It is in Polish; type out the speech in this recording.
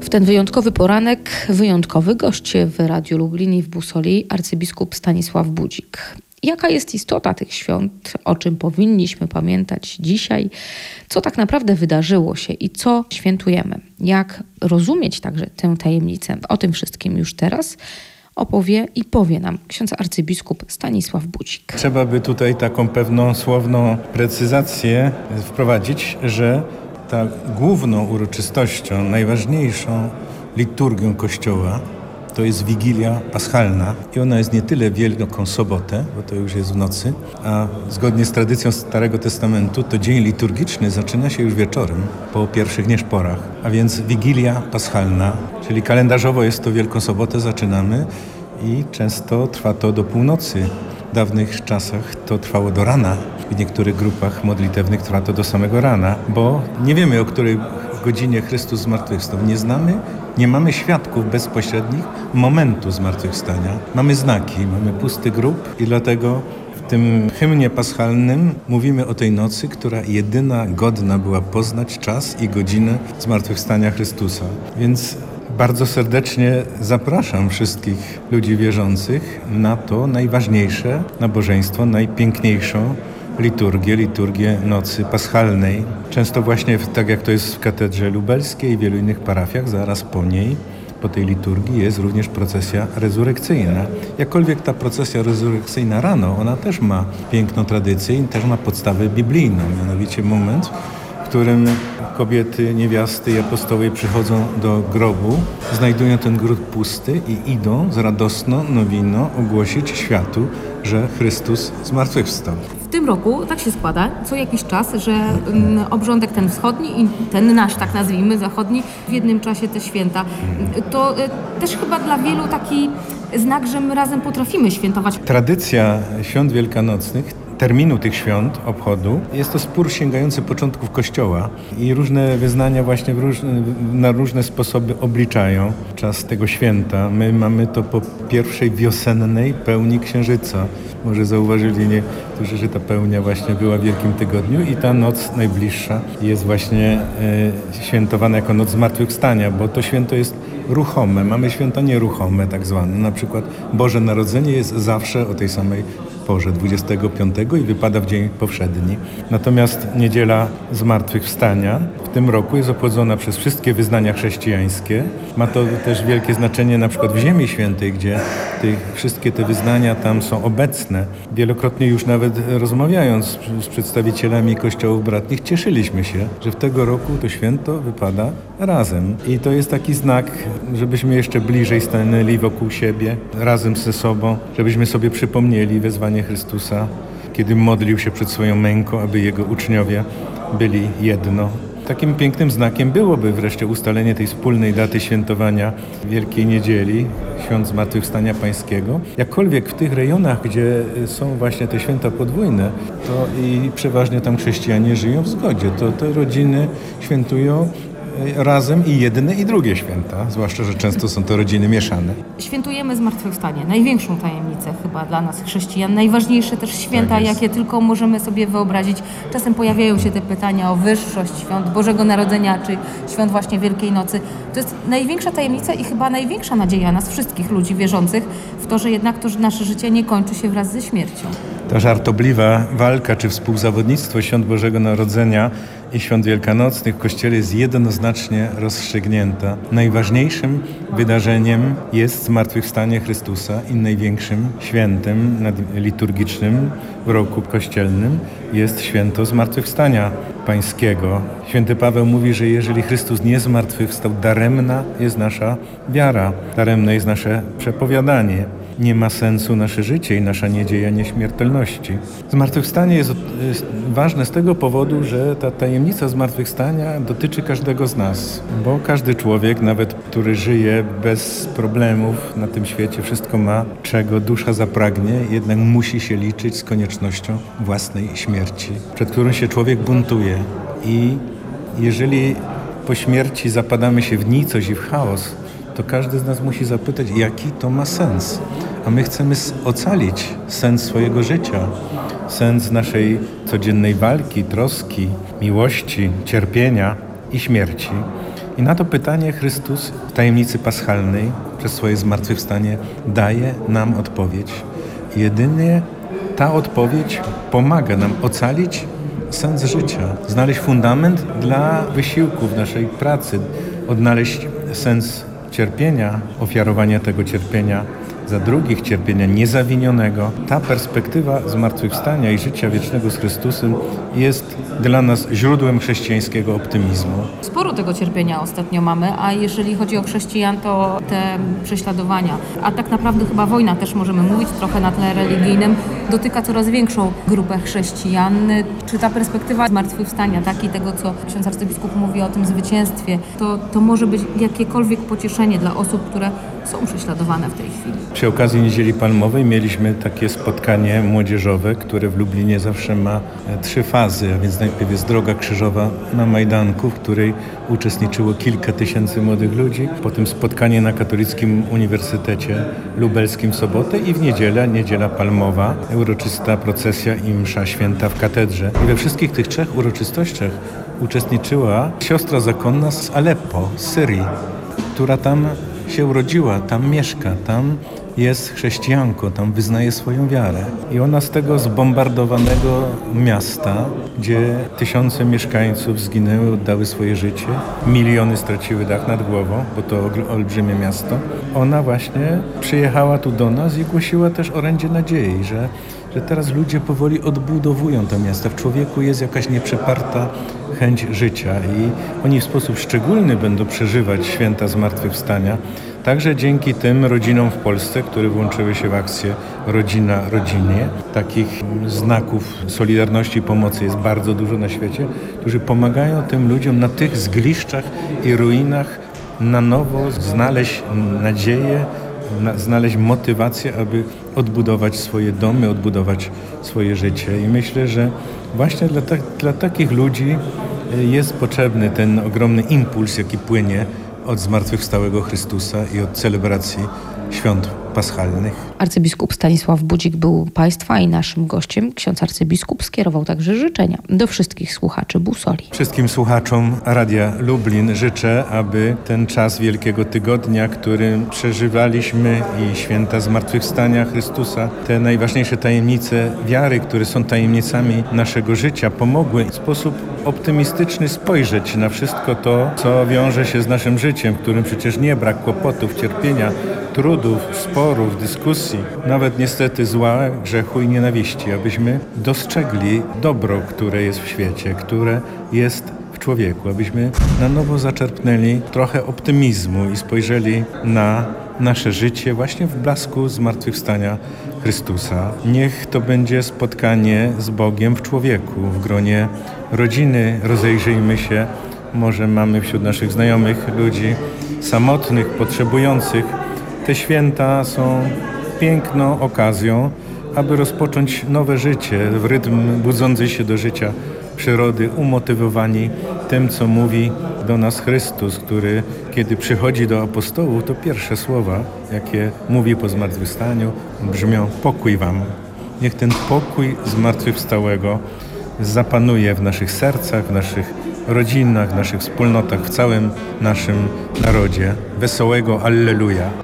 W ten wyjątkowy poranek wyjątkowy gość w Radiu Lublin i w Busoli, arcybiskup Stanisław Budzik. Jaka jest istota tych świąt, o czym powinniśmy pamiętać dzisiaj, co tak naprawdę wydarzyło się i co świętujemy? Jak rozumieć także tę tajemnicę? O tym wszystkim już teraz opowie i powie nam ksiądz arcybiskup Stanisław Budzik. Trzeba by tutaj taką pewną słowną precyzację wprowadzić, że ta główną uroczystością, najważniejszą liturgią Kościoła to jest Wigilia Paschalna i ona jest nie tyle Wielką Sobotę, bo to już jest w nocy, a zgodnie z tradycją Starego Testamentu to dzień liturgiczny zaczyna się już wieczorem, po pierwszych nieszporach, a więc Wigilia Paschalna, czyli kalendarzowo jest to Wielką Sobotę, zaczynamy i często trwa to do północy. W dawnych czasach to trwało do rana. W niektórych grupach modlitewnych trwa to do samego rana, bo nie wiemy, o której godzinie Chrystus zmartwychwstał. Nie mamy świadków bezpośrednich momentu zmartwychwstania. Mamy znaki, mamy pusty grób i dlatego w tym hymnie paschalnym mówimy o tej nocy, która jedyna godna była poznać czas i godzinę zmartwychwstania Chrystusa. Więc bardzo serdecznie zapraszam wszystkich ludzi wierzących na to najważniejsze nabożeństwo, najpiękniejszą liturgię nocy paschalnej. Często właśnie, tak jak to jest w katedrze lubelskiej i wielu innych parafiach, zaraz po niej, po tej liturgii jest również procesja rezurekcyjna. Jakkolwiek ta procesja rezurekcyjna rano, ona też ma piękną tradycję i też ma podstawę biblijną, mianowicie moment, w którym kobiety, niewiasty i apostołowie przychodzą do grobu, znajdują ten grób pusty i idą z radosną nowiną ogłosić światu, że Chrystus zmartwychwstał. W tym roku tak się składa, co jakiś czas, że obrządek ten wschodni i ten nasz, tak nazwijmy, zachodni, w jednym czasie te święta. To też chyba dla wielu taki znak, że my razem potrafimy świętować. Tradycja świąt wielkanocnych, terminu tych świąt, obchodu, jest to spór sięgający początków Kościoła i różne wyznania właśnie na różne sposoby obliczają czas tego święta. My mamy to po pierwszej wiosennej pełni księżyca. Może zauważyli niektórzy, że ta pełnia właśnie była w Wielkim Tygodniu i ta noc najbliższa jest właśnie świętowana jako noc zmartwychwstania, bo to święto jest ruchome. Mamy święta nieruchome tak zwane. Na przykład Boże Narodzenie jest zawsze o tej samej porze 25 i wypada w dzień powszedni. Natomiast niedziela zmartwychwstania w tym roku jest obchodzona przez wszystkie wyznania chrześcijańskie. Ma to też wielkie znaczenie na przykład w Ziemi Świętej, gdzie wszystkie te wyznania tam są obecne. Wielokrotnie już nawet rozmawiając z przedstawicielami kościołów bratnich cieszyliśmy się, że w tego roku to święto wypada razem. I to jest taki znak, żebyśmy jeszcze bliżej stanęli wokół siebie, razem ze sobą, żebyśmy sobie przypomnieli wezwanie Chrystusa, kiedy modlił się przed swoją męką, aby Jego uczniowie byli jedno. Takim pięknym znakiem byłoby wreszcie ustalenie tej wspólnej daty świętowania Wielkiej Niedzieli, Świąt Zmartwychwstania Pańskiego. Jakkolwiek w tych rejonach, gdzie są właśnie te święta podwójne, to i przeważnie tam chrześcijanie żyją w zgodzie. To te rodziny świętują razem i jedne i drugie święta, zwłaszcza, że często są to rodziny mieszane. Świętujemy zmartwychwstanie, największą tajemnicę chyba dla nas chrześcijan, najważniejsze też święta, tak jakie tylko możemy sobie wyobrazić. Czasem pojawiają się te pytania o wyższość świąt Bożego Narodzenia, czy świąt właśnie Wielkiej Nocy. To jest największa tajemnica i chyba największa nadzieja nas wszystkich ludzi wierzących w to, że jednak to, że nasze życie nie kończy się wraz ze śmiercią. Ta żartobliwa walka czy współzawodnictwo świąt Bożego Narodzenia i świąt wielkanocnych w Kościele jest jednoznacznie rozstrzygnięta. Najważniejszym wydarzeniem jest zmartwychwstanie Chrystusa i największym świętem liturgicznym w roku kościelnym jest święto zmartwychwstania Pańskiego. Święty Paweł mówi, że jeżeli Chrystus nie zmartwychwstał, daremna jest nasza wiara, daremne jest nasze przepowiadanie. Nie ma sensu nasze życie i nasza nadzieja nieśmiertelności. Zmartwychwstanie jest ważne z tego powodu, że ta tajemnica zmartwychwstania dotyczy każdego z nas, bo każdy człowiek, nawet który żyje bez problemów na tym świecie, wszystko ma, czego dusza zapragnie, jednak musi się liczyć z koniecznością własnej śmierci, przed którą się człowiek buntuje. I jeżeli po śmierci zapadamy się w nicość i w chaos, to każdy z nas musi zapytać, jaki to ma sens. A my chcemy ocalić sens swojego życia, sens naszej codziennej walki, troski, miłości, cierpienia i śmierci. I na to pytanie Chrystus w tajemnicy paschalnej przez swoje zmartwychwstanie daje nam odpowiedź. Jedynie ta odpowiedź pomaga nam ocalić sens życia, znaleźć fundament dla wysiłku w naszej pracy, odnaleźć sens cierpienia, ofiarowania tego cierpienia za drugich, cierpienia niezawinionego. Ta perspektywa zmartwychwstania i życia wiecznego z Chrystusem jest dla nas źródłem chrześcijańskiego optymizmu. Sporo tego cierpienia ostatnio mamy, a jeżeli chodzi o chrześcijan, to te prześladowania, a tak naprawdę chyba wojna też możemy mówić trochę na tle religijnym, dotyka coraz większą grupę chrześcijan. Czy ta perspektywa zmartwychwstania, tak i tego, co ksiądz arcybiskup mówi o tym zwycięstwie, to może być jakiekolwiek pocieszenie dla osób, które są prześladowane w tej chwili? Przy okazji Niedzieli Palmowej mieliśmy takie spotkanie młodzieżowe, które w Lublinie zawsze ma 3 fazy, a więc najpierw jest droga krzyżowa na Majdanku, w której uczestniczyło kilka tysięcy młodych ludzi, potem spotkanie na Katolickim Uniwersytecie Lubelskim w sobotę i w niedzielę, Niedziela Palmowa, uroczysta procesja i msza święta w katedrze. I we wszystkich tych 3 uroczystościach uczestniczyła siostra zakonna z Aleppo, z Syrii, która tam się urodziła, tam mieszka, tam jest chrześcijanką, tam wyznaje swoją wiarę. I ona z tego zbombardowanego miasta, gdzie tysiące mieszkańców zginęły, oddały swoje życie, miliony straciły dach nad głową, bo to olbrzymie miasto, ona właśnie przyjechała tu do nas i głosiła też orędzie nadziei, że teraz ludzie powoli odbudowują to miasto. W człowieku jest jakaś nieprzeparta chęć życia i oni w sposób szczególny będą przeżywać święta zmartwychwstania. Także dzięki tym rodzinom w Polsce, które włączyły się w akcję Rodzina Rodzinie. Takich znaków solidarności i pomocy jest bardzo dużo na świecie, którzy pomagają tym ludziom na tych zgliszczach i ruinach na nowo znaleźć nadzieję, znaleźć motywację, aby odbudować swoje domy, odbudować swoje życie. I myślę, że właśnie dla takich ludzi jest potrzebny ten ogromny impuls, jaki płynie od zmartwychwstałego Chrystusa i od celebracji świąt paschalnych. Arcybiskup Stanisław Budzik był Państwa i naszym gościem. Ksiądz arcybiskup skierował także życzenia do wszystkich słuchaczy Busoli. Wszystkim słuchaczom Radia Lublin życzę, aby ten czas Wielkiego Tygodnia, który przeżywaliśmy i święta zmartwychwstania Chrystusa, te najważniejsze tajemnice wiary, które są tajemnicami naszego życia, pomogły w sposób optymistyczny spojrzeć na wszystko to, co wiąże się z naszym życiem, w którym przecież nie brak kłopotów, cierpienia, trudów, sporów, dyskusji, nawet niestety zła, grzechu i nienawiści, abyśmy dostrzegli dobro, które jest w świecie, które jest w człowieku, abyśmy na nowo zaczerpnęli trochę optymizmu i spojrzeli na nasze życie właśnie w blasku zmartwychwstania Chrystusa. Niech to będzie spotkanie z Bogiem w człowieku, w gronie rodziny. Rozejrzyjmy się, może mamy wśród naszych znajomych ludzi samotnych, potrzebujących. Te święta są piękną okazją, aby rozpocząć nowe życie w rytm budzącej się do życia przyrody, umotywowani tym, co mówi do nas Chrystus, który kiedy przychodzi do apostołów, to pierwsze słowa, jakie mówi po zmartwychwstaniu, brzmią: pokój wam. Niech ten pokój zmartwychwstałego zapanuje w naszych sercach, w naszych rodzinach, w naszych wspólnotach, w całym naszym narodzie. Wesołego Alleluja!